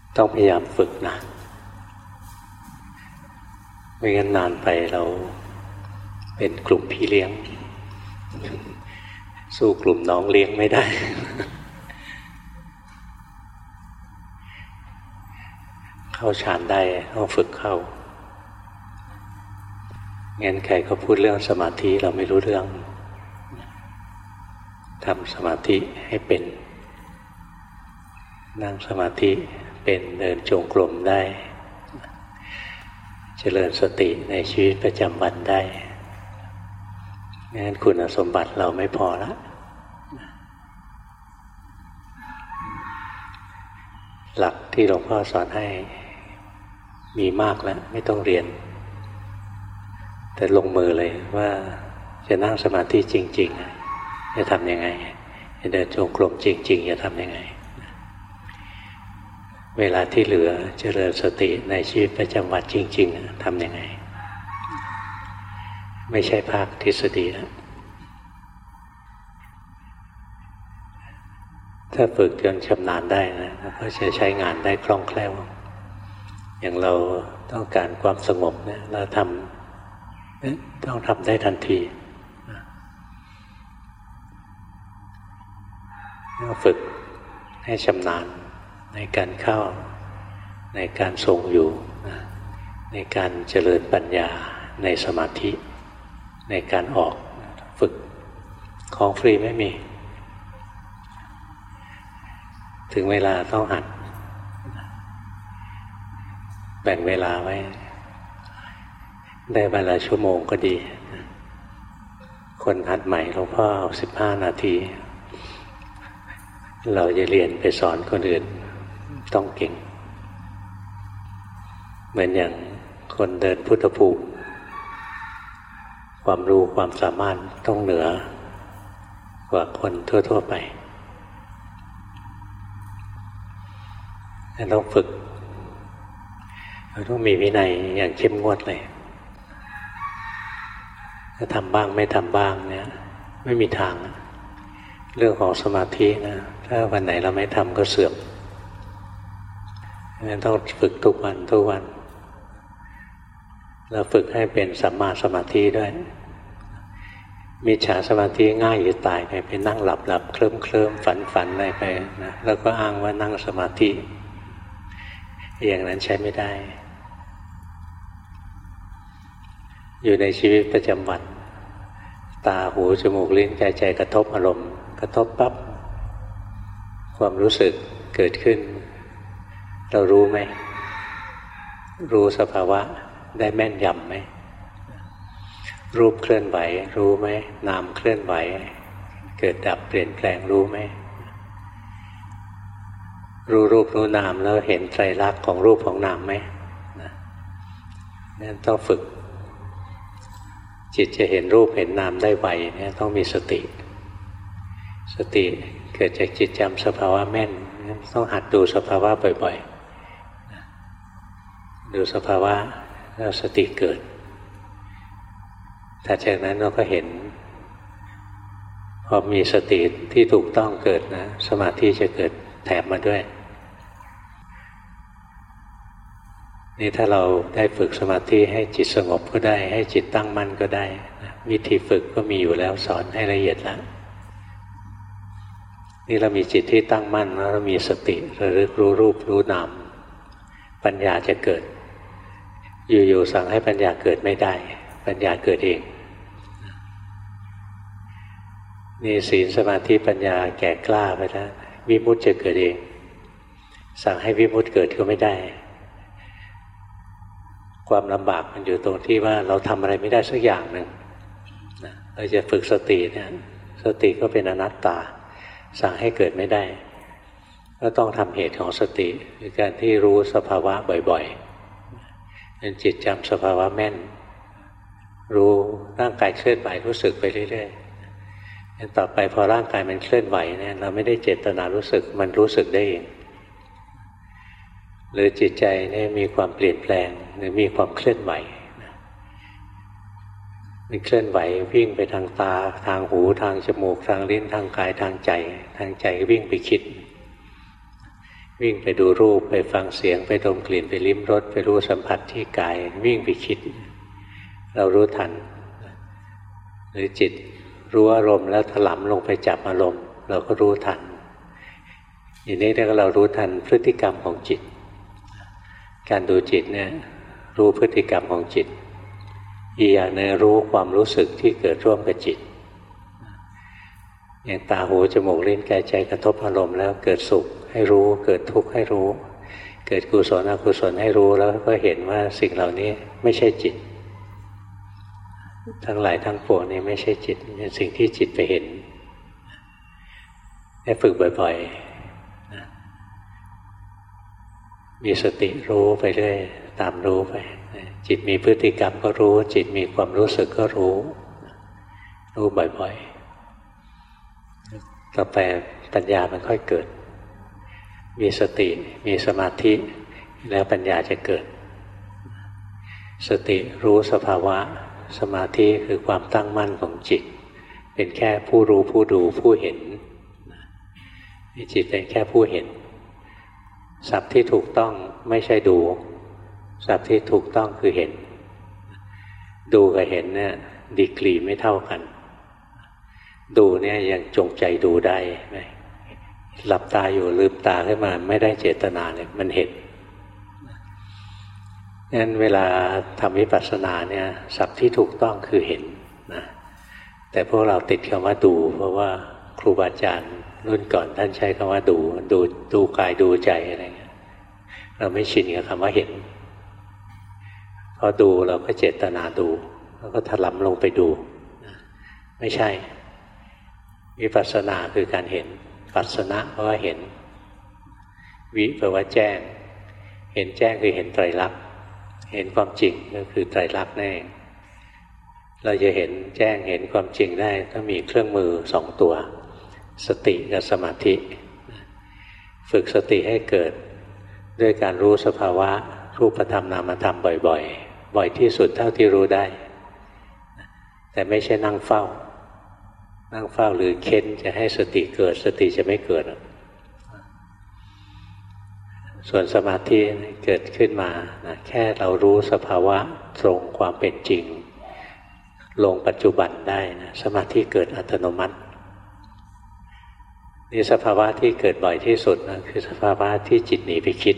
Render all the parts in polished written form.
ต้องพยายามฝึกนะไม่งั้นนานไปเราเป็นกลุ่มพี่เลี้ยงสู้กลุ่มน้องเลี้ยงไม่ได้เข้าฌานได้ต้องฝึกเข้างั้นใครเขาพูดเรื่องสมาธิเราไม่รู้เรื่องทำสมาธิให้เป็นนั่งสมาธิเป็นเดินจงกรมได้เจริญสติในชีวิตประจำวันได้งั้นคุณสมบัติเราไม่พอละหลักที่หลวงพ่อสอนให้มีมากแล้วไม่ต้องเรียนแต่ลงมือเลยว่าจะนั่งสมาธิจริงๆจะทำยังไงจะเดินจงกรมจริงๆจะทำยังไงเวลาที่เหลือเจริญสติในชีวิตประจำวันจริงๆทำยังไงไม่ใช่ภาคทฤษฎีแล้วถ้าฝึกจนชำนาญได้นะก็จะใช้งานได้คล่องแคล่วอย่างเราต้องการความสงบเนี่ยเราต้องทำได้ทันทีต้องฝึกให้ชำนาญในการเข้าในการทรงอยู่ในการเจริญปัญญาในสมาธิในการออกฝึกของฟรีไม่มีถึงเวลาต้องหัดแบ่งเวลาไว้ได้เวลาชั่วโมงก็ดีคนหัดใหม่หลวงพ่อเอา15 นาทีเราจะเรียนไปสอนคนอื่นต้องเก่งเหมือนอย่างคนเดินพุทธภูมิความรู้ความสามารถต้องเหนือกว่าคนทั่วๆไปต้องฝึกเราต้องมีวินัยอย่างเข้มงวดเลยถ้าทำบ้างไม่ทำบ้างเนี่ยไม่มีทางเรื่องของสมาธินะถ้าวันไหนเราไม่ทำก็เสื่อมงั้นต้องฝึกทุกวันทุกวันเราฝึกให้เป็นสัมมาสมาธิด้วยมิจฉาสมาธิง่ายจะตายไปนั่งหลับเคลิ้มฝันอะไรไปนะแล้วก็อ้างว่านั่งสมาธิอย่างนั้นใช้ไม่ได้อยู่ในชีวิตประจำวันตาหูจมูกลิ้นกายใจกระทบอารมณ์กระทบปั๊บความรู้สึกเกิดขึ้นเรารู้ไหมรู้สภาวะได้แม่นยำไหมรูปเคลื่อนไหวรู้ไหมนามเคลื่อนไหวเกิดดับเปลี่ยนแปลงรู้ไหมรู้รูปรู้นามแล้วเห็นไตรลักษณ์ของรูปของนามไหมนั่นต้องฝึกจิตจะเห็นรูปเห็นนามได้ไวเนี่ยต้องมีสติเกิดจากจิตจำสภาวะแม่นต้องหัดดูสภาวะบ่อยๆดูสภาวะแล้วสติเกิดถ้าจากนั้นเราก็เห็นพอมีสติที่ถูกต้องเกิดนะสมาธิจะเกิดแถมมาด้วยนี่ถ้าเราได้ฝึกสมาธิให้จิตสงบก็ได้ให้จิตตั้งมั่นก็ได้นะวิธีฝึกก็มีอยู่แล้วสอนให้ละเอียดแล้วนี่เรามีจิตที่ตั้งมั่นแล้วเรามีสติระลึกรู้รูปรู้นามปัญญาจะเกิดอยู่ๆสั่งให้ปัญญาเกิดไม่ได้ปัญญาเกิดเองนี่ศีลสมาธิปัญญาแก่กล้าไปแล้ววิมุตติจะเกิดเองสั่งให้วิมุตติเกิดก็ไม่ได้ความลำบากมันอยู่ตรงที่ว่าเราทำอะไรไม่ได้สักอย่างหนึ่งเราจะฝึกสติเนี่ยสติก็เป็นอนัตตาสั่งให้เกิดไม่ได้ก็ต้องทำเหตุของสติคือการที่รู้สภาวะบ่อยๆเป็นจิตจำสภาวะแม่นรู้ร่างกายเคลื่อนไหวรู้สึกไปเรื่อยๆต่อไปพอร่างกายมันเคลื่อนไหวเนี่ยเราไม่ได้เจตนารู้สึกมันรู้สึกได้เองหรือจิตใจเนี่ยมีความเปลี่ยนแปลงหรือมีความเคลื่อนไหวมันเคลื่อนไหววิ่งไปทางตาทางหูทางจมูกทางลิ้นทางกายทางใจวิ่งไปคิดวิ่งไปดูรูปไปฟังเสียงไปดมกลิ่นไปลิ้มรสไปรู้สัมผัสที่กายวิ่งไปคิดเรารู้ทันหรือจิตรู้อารมณ์แล้วถลำลงไปจับอารมณ์เราก็รู้ทันอย่างนี้เรารู้ทันพฤติกรรมของจิตการดูจิตเนี่ยรู้พฤติกรรมของจิตอีกอย่างนึงรู้ความรู้สึกที่เกิดร่วมกับจิตอย่างตาหูจมูกลิ้นกายใจกระทบอารมณ์แล้วเกิดสุขให้รู้เกิดทุกข์ให้รู้เกิดกุศลอกุศลให้รู้แล้วก็เห็นว่าสิ่งเหล่านี้ไม่ใช่จิตทั้งหลายทั้งปวงนี้ไม่ใช่จิตเป็นสิ่งที่จิตไปเห็นให้ฝึกบ่อยๆนะมีสติรู้ไปเรื่อยตามรู้ไปจิตมีพฤติกรรมก็รู้จิตมีความรู้สึกก็รู้บ่อยๆต่อไปปัญญามันค่อยเกิดมีสติมีสมาธิแล้วปัญญาจะเกิดสติรู้สภาวะสมาธิคือความตั้งมั่นของจิตเป็นแค่ผู้รู้ผู้ดูผู้เห็นจิตเป็นแค่ผู้เห็นศัพท์ที่ถูกต้องไม่ใช่ดูศัพท์ที่ถูกต้องคือเห็นดูกับเห็นเนี่ยดีกรีไม่เท่ากันดูเนี่ยยังจงใจดูได้ไหมหลับตาอยู่ลืมตาขึ้นมาไม่ได้เจตนาเนี่ยมันเห็นงั้นเวลาทำวิปัสสนาเนี่ยศัพท์ที่ถูกต้องคือเห็นนะแต่พวกเราติดคำว่าดูเพราะว่าครูบาอาจารย์รุ่นก่อนท่านใช้คำว่าดูกายดูใจอะไรเงี้ยเราไม่ชินกับคำว่าเห็นพอดูเราก็เจตนาดูแล้วก็ถลำลงไปดูไม่ใช่วิปัสสนาคือการเห็นปัสสนะเพราะว่าเห็นวิแปลว่าแจ้งเห็นแจ้งคือเห็นไตรลักษณ์เห็นความจริงก็คือไตรลักษณ์นั่นเองเราจะเห็นแจ้งเห็นความจริงได้ต้องมีเครื่องมือสองตัวสติกับสมาธิฝึกสติให้เกิดด้วยการรู้สภาวะรูปธรรมนามธรรมบ่อยๆบ่อยที่สุดเท่าที่รู้ได้แต่ไม่ใช่นั่งเฝ้าหรือเค้นจะให้สติเกิดสติจะไม่เกิดส่วนสมาธิเกิดขึ้นมานะแค่เรารู้สภาวะตรงความเป็นจริงลงปัจจุบันได้นะสมาธิเกิดอัตโนมัตินี่สภาวะที่เกิดบ่อยที่สุดนะคือสภาวะที่จิตหนีไปคิด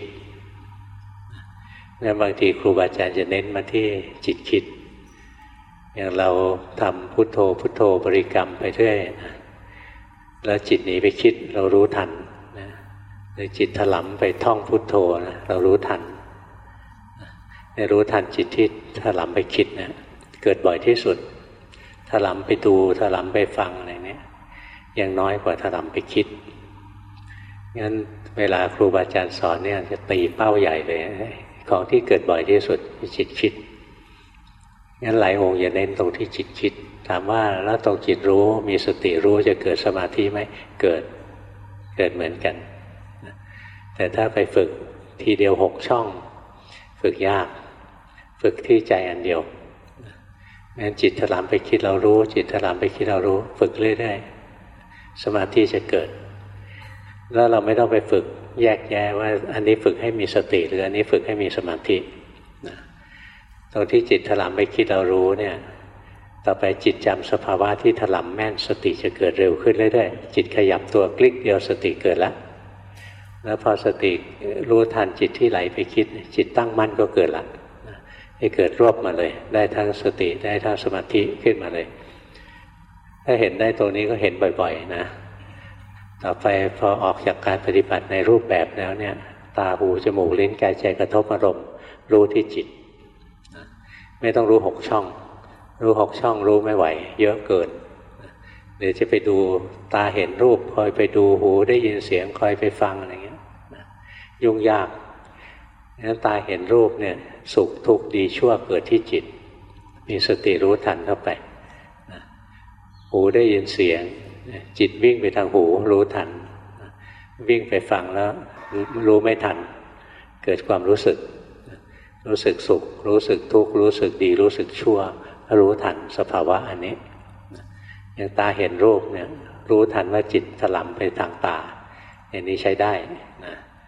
งั้นบางทีครูบาอาจารย์จะเน้นมาที่จิตคิดอย่างเราทำพุทโธพุทโธบริกรรมไปเรื่อยนะแล้วจิตหนีไปคิดเรารู้ทันนะหรือจิตถลำไปท่องพุทโธนะเรารู้ทันเนี่ยรู้ทันจิตที่ถลำไปคิดนะเกิดบ่อยที่สุดถลำไปดูถลำไปฟังอะไรเนี่ยยังน้อยกว่าถลำไปคิดงั้นเวลาครูบาอาจารย์สอนเนี่ยจะตีเป้าใหญ่เลยของที่เกิดบ่อยที่สุดคือจิตคิดงั้นหลายองค์อย่าเน้นตรงที่จิตคิดถามว่าแล้วตรงจิตรู้มีสติรู้จะเกิดสมาธิไหมเกิดเหมือนกันแต่ถ้าไปฝึกทีเดียว6 ช่องฝึกยากฝึกที่ใจอันเดียวงั้นจิตถลำไปคิดเรารู้จิตถลำไปคิดเรารู้ฝึกเรื่อยๆสมาธิจะเกิดแล้วเราไม่ต้องไปฝึกแยกแยะว่าอันนี้ฝึกให้มีสติหรืออันนี้ฝึกให้มีสมาธิตรงที่จิตถลำไปคิดเรารู้เนี่ยต่อไปจิตจำสภาวะที่ถลำแม่นสติจะเกิดเร็วขึ้นเรื่อยๆจิตขยับตัวคลิกเดียวสติเกิดแล้วพอสติรู้ทันจิตที่ไหลไปคิดจิตตั้งมั่นก็เกิดละให้เกิดรวบมาเลยได้ทั้งสติได้ทั้งสมาธิขึ้นมาเลยถ้าเห็นได้ตรงนี้ก็เห็นบ่อยๆนะต่อไปพอออกจากการปฏิบัติในรูปแบบแล้วเนี่ยตาหูจมูกลิ้นกายใจกระทบอารมณ์รู้ที่จิตไม่ต้องรู้6 ช่องรู้6 ช่องรู้ไม่ไหวเยอะเกินเดี๋ยวจะไปดูตาเห็นรูปคอยไปดูหูได้ยินเสียงคอยไปฟังอะไรเงี้ยยุ่งยากงั้นตาเห็นรูปเนี่ยสุขทุกข์ดีชั่วเกิดที่จิตมีสติรู้ทันเข้าไปหูได้ยินเสียงจิตวิ่งไปทางหูรู้ทันวิ่งไปฟังแล้วรู้ไม่ทันเกิดความรู้สึกสุขรู้สึกทุกข์รู้สึกดีรู้สึกชั่วรู้ทันสภาวะอันนี้อย่างตาเห็นรูปเนี่ยรู้ทันว่าจิตถลำไปทางตาอย่างนี้ใช้ได้นะ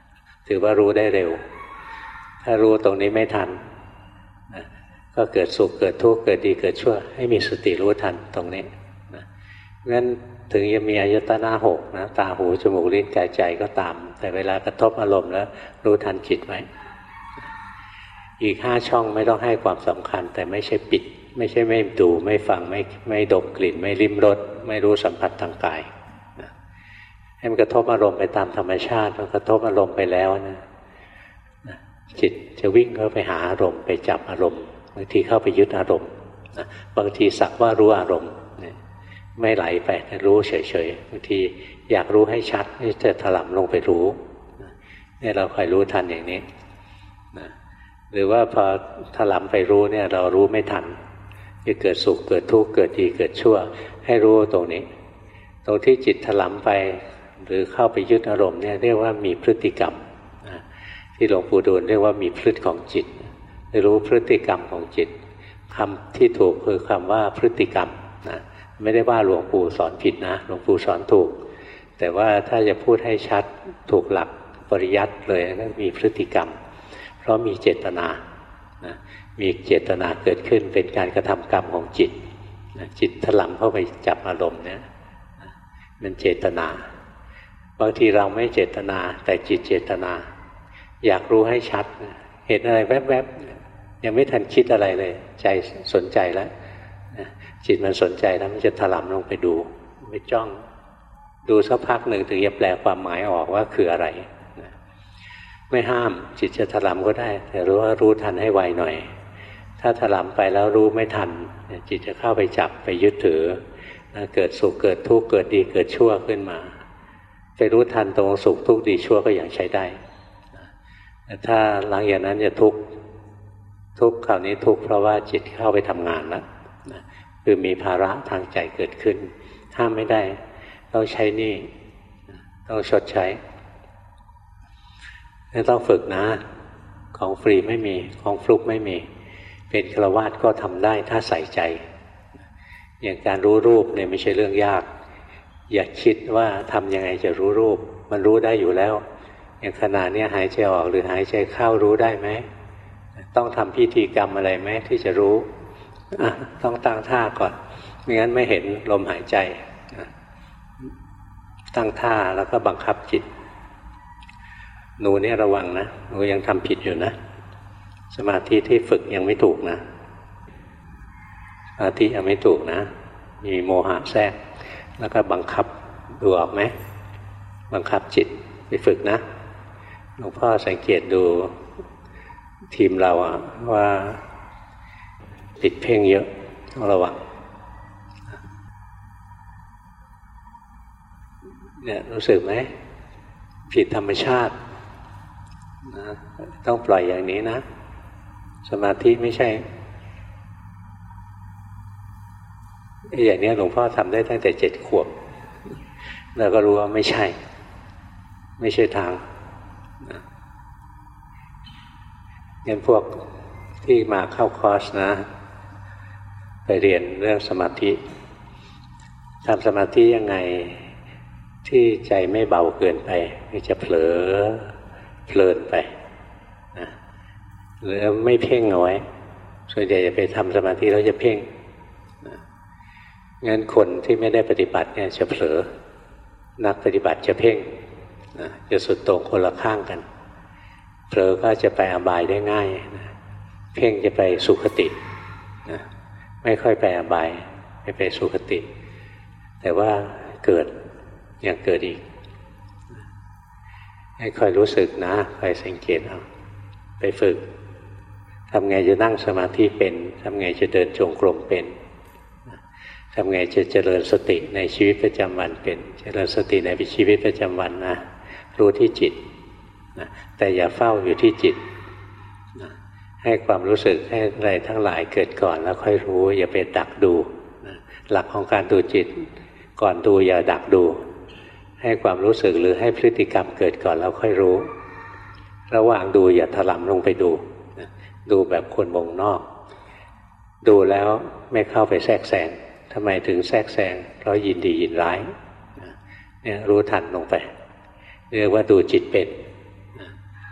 ถือว่ารู้ได้เร็วถ้ารู้ตรงนี้ไม่ทันก็เกิดสุขเกิดทุกข์เกิดดีเกิดชั่วให้มีสติรู้ทันตรงนี้งั้นถึงจะมีอายตนะหกนะตาหูจมูกลิ้นกายใจก็ตามแต่เวลากระทบอารมณ์แล้วรู้ทันจิตไว้อีก5ช่องไม่ต้องให้ความสำคัญแต่ไม่ใช่ปิดไม่ใช่ไม่ดูไม่ฟังไม่ดมกลิ่นไม่ลิ้มรสไม่รู้สัมผัสทางกายให้มันกระทบอารมณ์ไปตามธรรมชาติมันกระทบอารมณ์ไปแล้วนะจิตจะวิ่งเข้าไปหาอารมณ์ไปจับอารมณ์บางทีเข้าไปยึดอารมณ์บางทีสักว่ารู้อารมณ์ไม่ไหลไปแต่รู้เฉยๆบางทีอยากรู้ให้ชัดจะถลำลงไปรู้เนี่ยเราคอยรู้ทันอย่างนี้นะหรือว่าพอถลำไปรู้เนี่ยเรารู้ไม่ทันจะเกิดสุขเกิดทุกข์เกิดดีเกิดชั่วให้รู้ตรงนี้ตรงที่จิตถลำไปหรือเข้าไปยึดอารมณ์เนี่ยเรียกว่ามีพฤติกรรมที่หลวงปู่ดูลเรียกว่ามีพฤติของจิตรู้พฤติกรรมของจิตคำที่ถูกคือคำว่าพฤติกรรมนะไม่ได้ว่าหลวงปู่สอนผิดนะหลวงปู่สอนถูกแต่ว่าถ้าจะพูดให้ชัดถูกหลักปริยัติเลยก็มีพฤติกรรมเพราะมีเจตนานะมีเจตนาเกิดขึ้นเป็นการกระทำกรรมของจิตนะจิตถลำเข้าไปจับอารมณ์เนี่ยมันเจตนาบางทีเราไม่เจตนาแต่จิตเจตนาอยากรู้ให้ชัดเห็นอะไรแวบๆยังไม่ทันคิดอะไรเลยใจสนใจแล้วจิตมันสนใจแล้วมันจะถลำลงไปดูไปจ้องดูสักพักหนึ่งถึงจะแปลความหมายออกว่าคืออะไรไม่ห้ามจิตจะถลำก็ได้แต่รู้ว่ารู้ทันให้ไวหน่อยถ้าถลำไปแล้วรู้ไม่ทันจิตจะเข้าไปจับไปยึดถือเกิดสุขเกิดทุกข์เกิดดีเกิดชั่วขึ้นมาไปรู้ทันตรงสุขทุกข์ดีชั่วก็ยังใช้ได้แต่ถ้าหลังจากนั้นจะทุกข์คราวนี้ทุกข์เพราะว่าจิตเข้าไปทำงานแล้วคือมีภาระทางใจเกิดขึ้นห้ามไม่ได้ต้องใช้หนี้ต้องชดใช้ต้องฝึกนะของฟรีไม่มีของฟลุกไม่มีเป็นฆราวาสก็ทำได้ถ้าใส่ใจอย่างการรู้รูปเนี่ยไม่ใช่เรื่องยากอย่าคิดว่าทำยังไงจะรู้รูปมันรู้ได้อยู่แล้วอย่างขณะนี้หายใจออกหรือหายใจเข้ารู้ได้ไหมต้องทำพิธีกรรมอะไรไหมที่จะรู้ต้องตั้งท่าก่อนไม่งั้นไม่เห็นลมหายใจตั้งท่าแล้วก็บังคับจิตหนูเนี่ยระวังนะหนูยังทำผิดอยู่นะสมาธิที่ฝึกยังไม่ถูกนะสมาธิยังไม่ถูกนะมีโมหะแทรกแล้วก็บังคับดูออกไหมบังคับจิตไปฝึกนะหลวงพ่อสังเกตดูทีมเราว่าติดเพ่งเยอะต้องระวังเนี่ยรู้สึกไหมผิดธรรมชาตินะต้องปล่อยอย่างนี้นะสมาธิไม่ใช่อย่างนี้หลวงพ่อทำได้ตั้งแต่7 ขวบแล้วก็รู้ว่าไม่ใช่ทางนะงั้นพวกที่มาเข้าคอร์สนะไปเรียนเรื่องสมาธิทำสมาธิยังไงที่ใจไม่เบาเกินไปไม่จะเผลอเพลินไปนะหรือไม่เพ่งเอาไว้ส่วนใหญ่จะไปทำสมาธิแล้วจะเพ่งนะงั้นคนที่ไม่ได้ปฏิบัติเนี่ยจะเผลอนักปฏิบัติจะเพ่งนะจะสุดโต่งคนละข้างกันเผลอก็จะไปอบายได้ง่ายนะเพ่งจะไปสุคตินะไม่ค่อยไปอบายไปสุคติแต่ว่าเกิดยังเกิดอีกให้คอยรู้สึกนะคอยสังเกตเอาไปฝึกทำไงจะนั่งสมาธิเป็นทำไงจะเดินจงกรมเป็นทำไงจะเจริญสติในชีวิตประจำวันเป็นเจริญสติในชีวิตประจำวันนะรู้ที่จิตนะแต่อย่าเฝ้าอยู่ที่จิตนะให้ความรู้สึกให้อะไรทั้งหลายเกิดก่อนแล้วค่อยรู้อย่าไปดักดูนะหลักของการดูจิตก่อนดูอย่าดักดูให้ความรู้สึกหรือให้พฤติกรรมเกิดก่อนแล้วค่อยรู้ระหว่างดูอย่าถลำลงไปดูนะดูแบบคนวงนอกดูแล้วไม่เข้าไปแทรกแซงทำไมถึงแทรกแซงเพราะยินดียินร้ายเนี่ยรู้ทันลงไปเรียกว่าดูจิตเป็น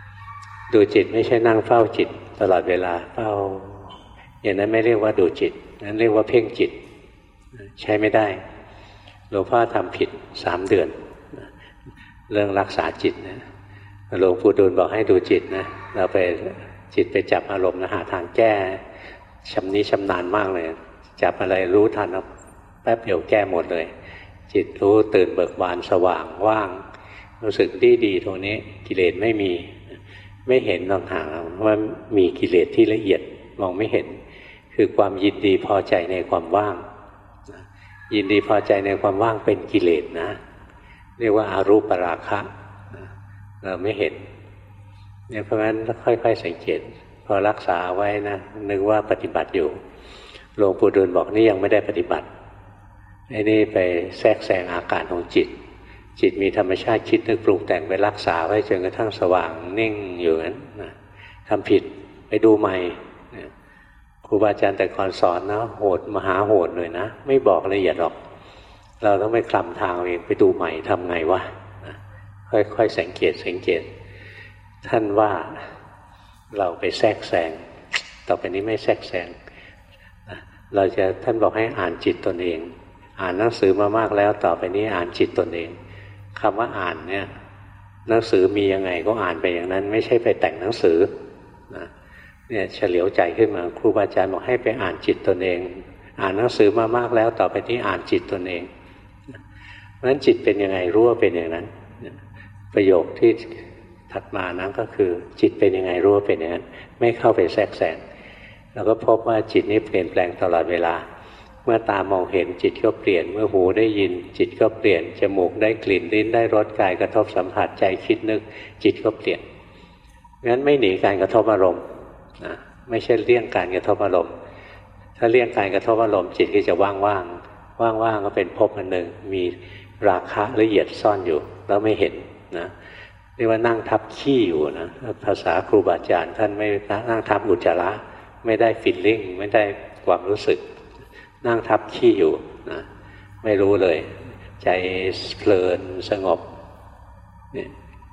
ดูจิตไม่ใช่นั่งเฝ้าจิตตลอดเวลาเฝ้าอย่างนั้นไม่เรียกว่าดูจิตนั้นเรียกว่าเพ่งจิตใช้ไม่ได้หลวงพ่อทำผิด3 เดือนเรื่องรักษาจิตนะหลวงปู่ดูลบอกให้ดูจิตนะเราไปจิตไปจับอารมณ์นะหาทางแก้ชำนิชำนาญมากเลยจับอะไรรู้ทันแล้วแป๊บเดียวแก้หมดเลยจิตรู้ตื่นเบิกบานสว่างว่างรู้สึกดีตรงนี้กิเลสไม่มีไม่เห็นต่างๆว่ามีกิเลสที่ละเอียดมองไม่เห็นคือความยินดีพอใจในความว่างยินดีพอใจในความว่างเป็นกิเลสนะเรียกว่าอารูปราคะเราไม่เห็นเนี่ยเพราะฉะนั้นค่อยๆสังเกตพอรักษาไว้นะนึกว่าปฏิบัติอยู่หลวงปู่ดูลบอกนี่ยังไม่ได้ปฏิบัติไอ้นี่ไปแทรกแซงอาการของจิตจิตมีธรรมชาติคิดนึกปรุงแต่งไปรักษาไว้จนกระทั่งสว่างนิ่งอยู่นั้นนะทำผิดไปดูใหม่ครูบาอาจารย์แต่ก่อนสอนนะโหดมหาโหดเลยนะไม่บอกละเอียดหรอกเราต้องไปคลำทางเองไปดูใหม่ทำไงวะค่อยๆสังเกตท่านว่าเราไปแทรกแซงต่อไปนี้ไม่แทรกแซงเราจะท่านบอกให้อ่านจิตตนเองอ่านหนังสือมามากแล้วต่อไปนี้อ่านจิตตนเองคำว่าอ่านเนี่ยหนังสือมียังไงก็อ่านไปอย่างนั้นไม่ใช่ไปแต่งหนังสือนะเนี่ยเฉลียวใจขึ้นมาครูบาอาจารย์บอกให้ไปอ่านจิตตนเองอ่านหนังสือมามากแล้วต่อไปนี้อ่านจิตตนเองเพราะฉะนั้นจิตเป็นยังไงรู้ว่าเป็นอย่างนั้นประโยคที่ถัดมานั้นก็คือจิตเป็นยังไงรู้ว่าเป็นอย่างนั้นไม่เข้าไปแทรกแซงเราก็พบว่าจิตนี้เปลี่ยนแปลงตลอดเวลาเมื่อตามองเห็นจิตก็เปลี่ยนเมื่อหูได้ยินจิตก็เปลี่ยนจมูกได้กลิ่นลิ้นได้รสกายกระทบสัมผัสใจคิดนึกจิตก็เปลี่ยนงั้นไม่หนีการกระทบอารมณ์นะไม่ใช่เลี่ยงการกระทบอารมณ์ถ้าเลี่ยงการกระทบอารมณ์จิตก็จะว่างก็เป็นภพอันหนึ่งมีราคะละเอียดซ่อนอยู่แล้วไม่เห็นนะเรียกว่านั่งทับขี้อยู่นะภาษาครูบาอาจารย์ท่านไม่นั่งทับอุจจาระไม่ได้ฟีลลิ่งไม่ได้ความรู้สึกนั่งทับขี้อยู่นะไม่รู้เลยใจเพลินสงบเนี่ย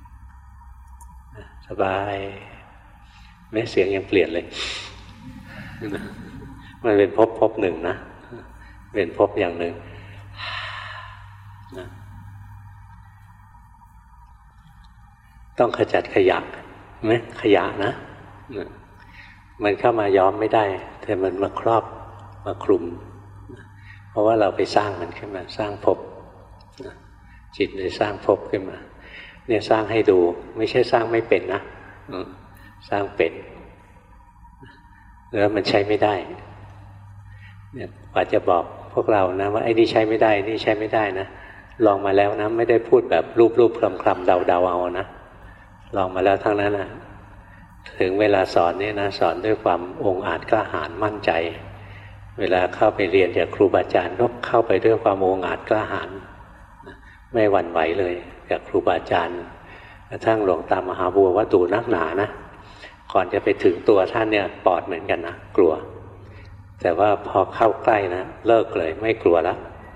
สบายแม้เสียงยังเปลี่ยนเลยมันเป็นภพหนึ่งนะเป็นภพอย่างหนึ่งนะต้องขจัดขยะไหมขยะนะมันเข้ามาย้อมไม่ได้แต่มันมาครอบมาคลุมเพราะว่าเราไปสร้างมันขึ้นมาสร้างภพจิตเลยสร้างภพขึ้นมาเนี่ยสร้างให้ดูไม่ใช่สร้างไม่เป็นนะสร้างเป็นแล้วมันใช้ไม่ได้เนี่ยกว่าจะบอกพวกเรานะว่าไอ้นี่ใช้ไม่ได้นี่ใช้ไม่ได้นะลองมาแล้วนะไม่ได้พูดแบบรูปคลำเดาเอานะลองมาแล้วทั้งนั้นนะถึงเวลาสอนเนี่ยนะสอนด้วยความองอาจกล้าหาญมั่นใจเวลาเข้าไปเรียนจากครูบาอาจารย์ก็เข้าไปด้วยความองอาจกล้าหาญไม่หวั่นไหวเลยจากครูบาอาจารย์กระทั่งหลวงตามหาบัวว่าดูนักหนานะก่อนจะไปถึงตัวท่านเนี่ยปอดเหมือนกันนะกลัวแต่ว่าพอเข้าใกล้นะเลิกเลยไม่กลัวแล้ว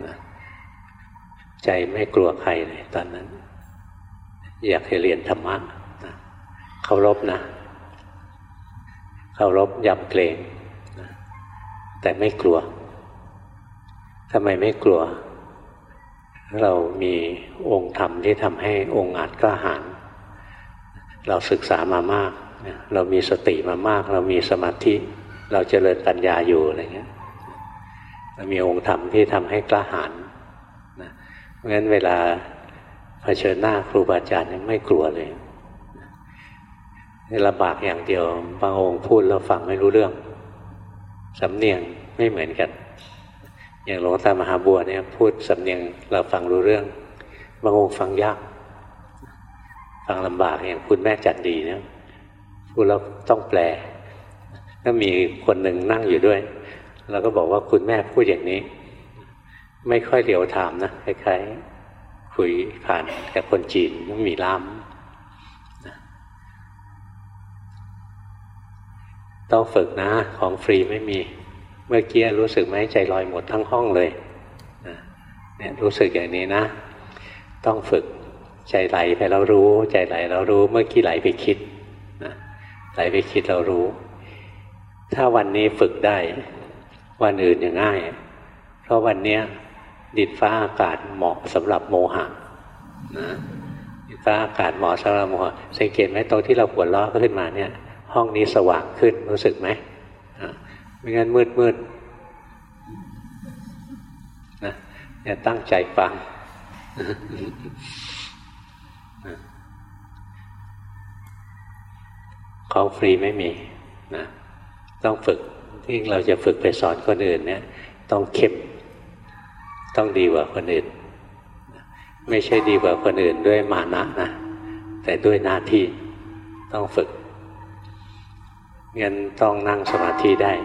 ใจไม่กลัวใครเลยตอนนั้นอยากให้เรียนธรรมะเคารพนะเคารพยำเกรงแต่ไม่กลัวทำไมไม่กลัวเรามีองค์ธรรมที่ทำให้องค์อาจกล้าหาญเราศึกษามามากเรามีสติมามากเรามีสมาธิเราเจริญปัญญาอยู่อะไรเงี้ยเรามีองค์ธรรมที่ทำให้กล้าหาญนะเพราะฉะนั้นเวลาเผชิญหน้าครูบาอาจารย์ไม่กลัวเลยลำบากอย่างเดียวบางองค์พูดเราฟังไม่รู้เรื่องสำเนียงไม่เหมือนกันอย่างหลวงตามหาบัวเนี่ยพูดสำเนียงเราฟังรู้เรื่องบางองค์ฟังยากฟังลำบากอย่างคุณแม่จันดีเนี่ยพูดแล้วต้องแปลถ้ามีคนหนึ่งนั่งอยู่ด้วยเราก็บอกว่าคุณแม่พูดอย่างนี้ไม่ค่อยเหลียวถามนะคล้ายๆคุยผ่านกับคนจีนต้องมีล่ามต้องฝึกนะของฟรีไม่มีเมื่อกี้รู้สึกไหมใจลอยหมดทั้งห้องเลยเนี่ยรู้สึกอย่างนี้นะต้องฝึกใจไหลไปแล้วรู้ใจไหลแล้วรู้เมื่อกี้ไหลไปคิดนะไหลไปคิดเรารู้ถ้าวันนี้ฝึกได้วันอื่นจะง่ายเพราะวันนี้ดินฟ้าอากาศเหมาะสำหรับโมหะนะดินฟ้าอากาศเหมาะสำหรับโมหะสังเกตไหมตรงที่เราหัวเราะขึ้นมาเนี่ยห้องนี้สว่างขึ้นรู้สึกไหมไม่งั้นมืดนะอย่าตั้งใจฟังของฟรีไม่มีนะต้องฝึกที่เราจะฝึกไปสอนคนอื่นเนี่ยต้องเข้มต้องดีกว่าคนอื่นไม่ใช่ดีกว่าคนอื่นด้วยมานะนะแต่ด้วยหน้าที่ต้องฝึกงั้นต้องนั่งสมาธิได้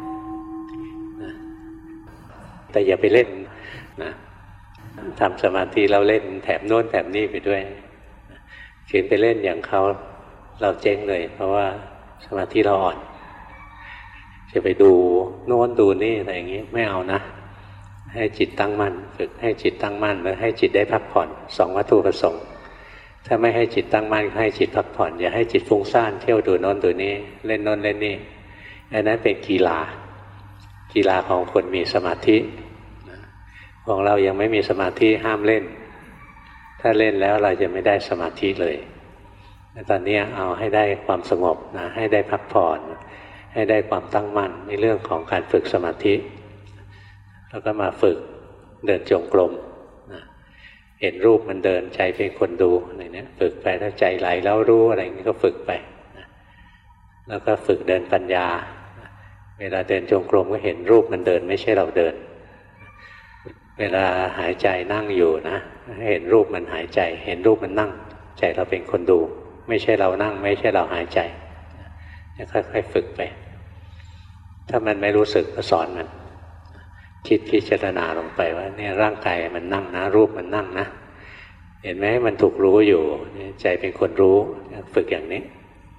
แต่อย่าไปเล่นนะทำสมาธิเราเล่นแถบโน้นแถบนี้ไปด้วยขืนไปเล่นอย่างเขาเราเจ๊งเลยเพราะว่าสมาธิเราอ่อนจะไปดูโน้นดูนี่อะไรอย่างนี้ไม่เอานะให้จิตตั้งมั่นฝึกให้จิตตั้งมั่นแล้วให้จิตได้พักผ่อนสองวัตถุประสงค์ถ้าไม่ให้จิตตั้งมั่นให้จิตพักผ่อนอย่าให้จิตฟุ้งซ่านเที่ยวดูโน้นดูนี่เล่นโน้นเล่นนี่อันนั้นเป็นกีฬาของคนมีสมาธิของเรายังไม่มีสมาธิห้ามเล่นถ้าเล่นแล้วเราจะไม่ได้สมาธิเลยตอนนี้เอาให้ได้ความสงบนะให้ได้พักผ่อนให้ได้ความตั้งมั่นในเรื่องของการฝึกสมาธิแล้วก็มาฝึกเดินจงกรมนะเห็นรูปมันเดินใจเป็นคนดูอะไรเนี้ยฝึกไปถ้าใจไหลแล้วรู้อะไรนี้ก็ฝึกไปนะแล้วก็ฝึกเดินปัญญาเวลาเดินจงกรมก็เห็นรูปมันเดินไม่ใช่เราเดินเวลาหายใจนั่งอยู่นะเห็นรูปมันหายใจเห็นรูปมันนั่งใจเราเป็นคนดูไม่ใช่เรานั่งไม่ใช่เราหายใจจะค่อยๆฝึกไปถ้ามันไม่รู้สึกก็สอนมันคิดพิจารณาลงไปว่าเนี่ยร่างกายมันนั่งนะรูปมันนั่งนะเห็นไหมมันถูกรู้อยู่ใจเป็นคนรู้ฝึกอย่างนี้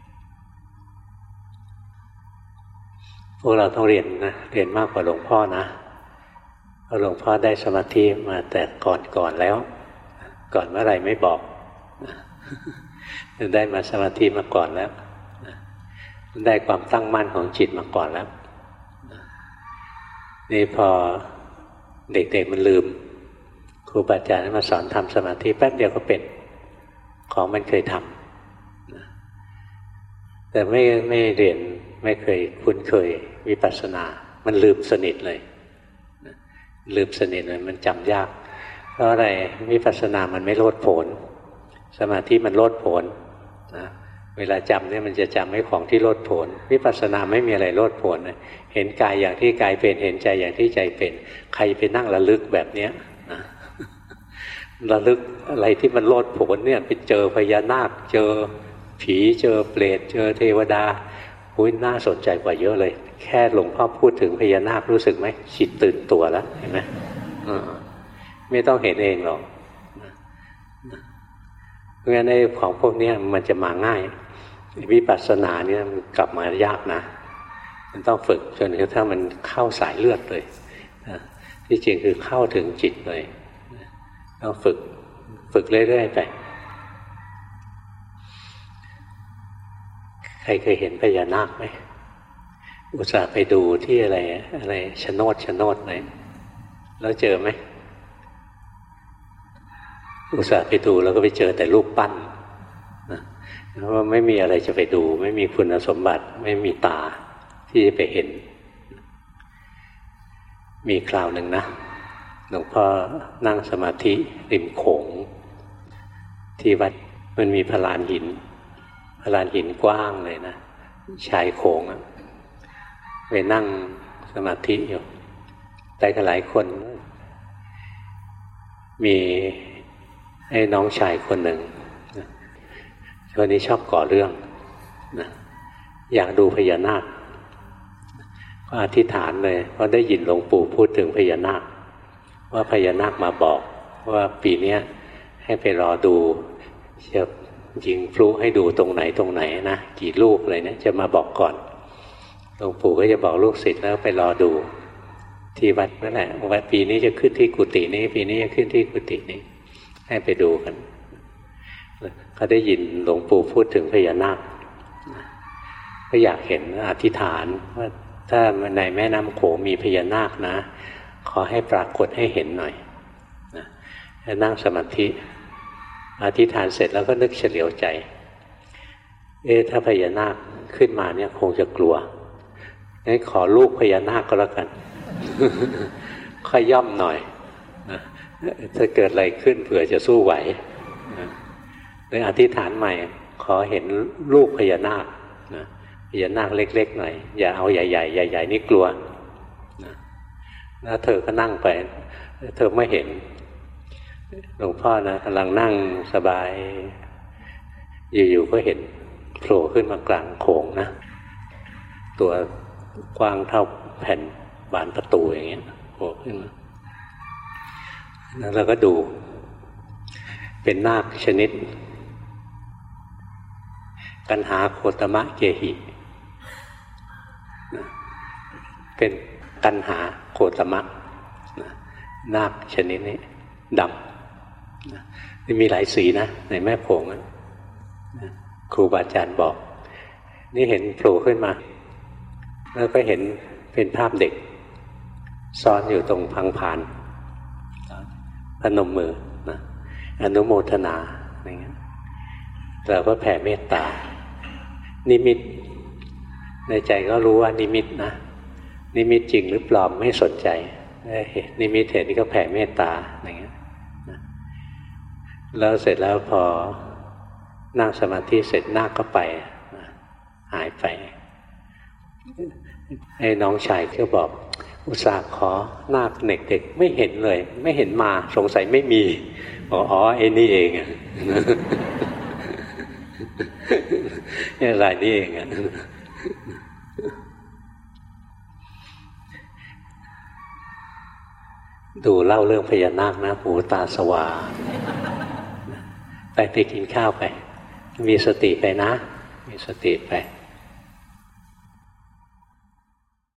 พวกเราต้องเรียนนะเรียนมากกว่าหลวงพ่อนะเพราะหลวงพ่อได้สมาธิมาแต่ก่อนแล้วก่อนเมื่อไหร่ไม่บอกได้มาสมาธิมาก่อนแล้วได้ความตั้งมั่นของจิตมาก่อนแล้วนี่พอเด็กๆมันลืมครูบาอาจารย์มาสอนทำสมาธิแป๊บเดียวก็เป็นของมันเคยทำแต่ไม่เรียนไม่เคยคุ้นเคยวิปัสสนามันลืมสนิทเลยลืมสนิทเลยมันจำยากเพราะอะไรวิปัสสนามันไม่โลดโผนสมาธิมันโลดโผนนะเวลาจำเนี่ยมันจะจำให้ของที่โลดโผนวิปัสสนาไม่มีอะไรโลดโผนนะเห็นกายอย่างที่กายเป็นเห็นใจอย่างที่ใจเป็นใครไปนั่งระลึกแบบเนี้ยนะระลึกอะไรที่มันโลดโผนเนี่ยไปเจอพญานาคเจอผีเจอเปรตเจอเทวดาหุ้ยน่าสนใจกว่าเยอะเลยแค่หลวงพ่อพูดถึงพญานาครู้สึกไหมจิตตื่นตัวแล้วเห็นไหมไม่ต้องเห็นเองหรอกเพราะงั้นในของพวกนี้มันจะมาง่ายวิปัสสนาเนี่ยมันกลับมายากนะมันต้องฝึกจนกระทั่งมันเข้าสายเลือดเลยที่จริงคือเข้าถึงจิตเลยต้องฝึกเรื่อยๆไปใครเคยเห็นพญานาคไหมอุตส่าห์ไปดูที่อะไรชะโนดไหนแล้วเจอไหมอุตส่าห์ไปดูแล้วก็ไปเจอแต่รูปปั้นนะเพราะว่าไม่มีอะไรจะไปดูไม่มีคุณสมบัติไม่มีตาที่จะไปเห็นมีคราวหนึ่งนะหลวงพ่อนั่งสมาธิริมโขงที่วัดมันมีพลานหินกว้างเลยนะชายโขงไปนั่งสมาธิอยู่แต่ก็หลายคนมีให้น้องชายคนหนึ่งคนนี้ชอบก่อเรื่องนะอยากดูพญานาคก็อธิษฐานเลยเพราะได้ยินหลวงปู่พูดถึงพญานาคว่าพญานาคมาบอกว่าปีนี้ให้ไปรอดูจะยิงพลุให้ดูตรงไหนนะกี่ลูกเลยนะจะมาบอกก่อนหลวงปู่ก็จะบอกลูกศิษย์แล้วไปรอดูที่วัดนั่นแหละว่าปีนี้จะขึ้นที่กุฏินี้ปีนี้จะขึ้นที่กุฏินี้ให้ไปดูกันเขาได้ยินหลวงปู่พูดถึงพญานาคก็อยากเห็นอธิษฐานว่าถ้าในแม่น้ำโขงมีพญานาคนะขอให้ปรากฏให้เห็นหน่อยนะนั่งสมาธิอธิษฐานเสร็จแล้วก็นึกเฉลียวใจถ้าพญานาคขึ้นมาเนี่ยคงจะกลัวงั้นขอลูกพญานาคก็แล้วกัน ค่อยย่อมหน่อยนะถ้าเกิดอะไรขึ้นเผื่อจะสู้ไหวนะเลยอธิษฐานใหม่ขอเห็นลูกพญานาคนะพญานาคเล็กๆหน่อยอย่าเอาใหญ่ๆใหญ่ๆนี่กลัวนะแล้วเธอก็นั่งไปเธอไม่เห็นหลวงพ่อนะกำลังนั่งสบายอยู่ๆก็เห็นโผล่ขึ้นมากลางโขงนะตัวกว้างเท่าแผ่นบานประตูอย่างเงี้ยโผล่ขึ้นมาแล้วก็ดูเป็นนาคชนิดกันหาโคตมะเกหิเป็นกันหาโคตมะนาคชนิดนี้ดำนี่มีหลายสีนะในแม่โขงครูบาอาจารย์บอกนี่เห็นโผล่ขึ้นมาแล้วก็เห็นเป็นภาพเด็กซ้อนอยู่ตรงพังพานพนมมือนะอนุโมทนาอะไรเงี้ยเราก็แผ่เมตตานิมิตในใจก็รู้ว่านิมิตนะนิมิตจริงหรือปลอมไม่สนใจนิมิตเห็นนี่ก็แผ่เมตตาอะไรเงี้ยแล้วเสร็จแล้วพอนั่งสมาธิเสร็จนาคก็ไปหายไปไอ้น้องชายก็บอกอุตส่าห์ขอนาคเด็กๆไม่เห็นเลยไม่เห็นมาสงสัยไม่มีอ๋อไอ้นี่เองอ่ะนี่อะไรนี่เองอ่ะดูเล่าเรื่องพญานาคนะหูตาสว่างไปกินข้าวไปมีสติไปนะมีสติไป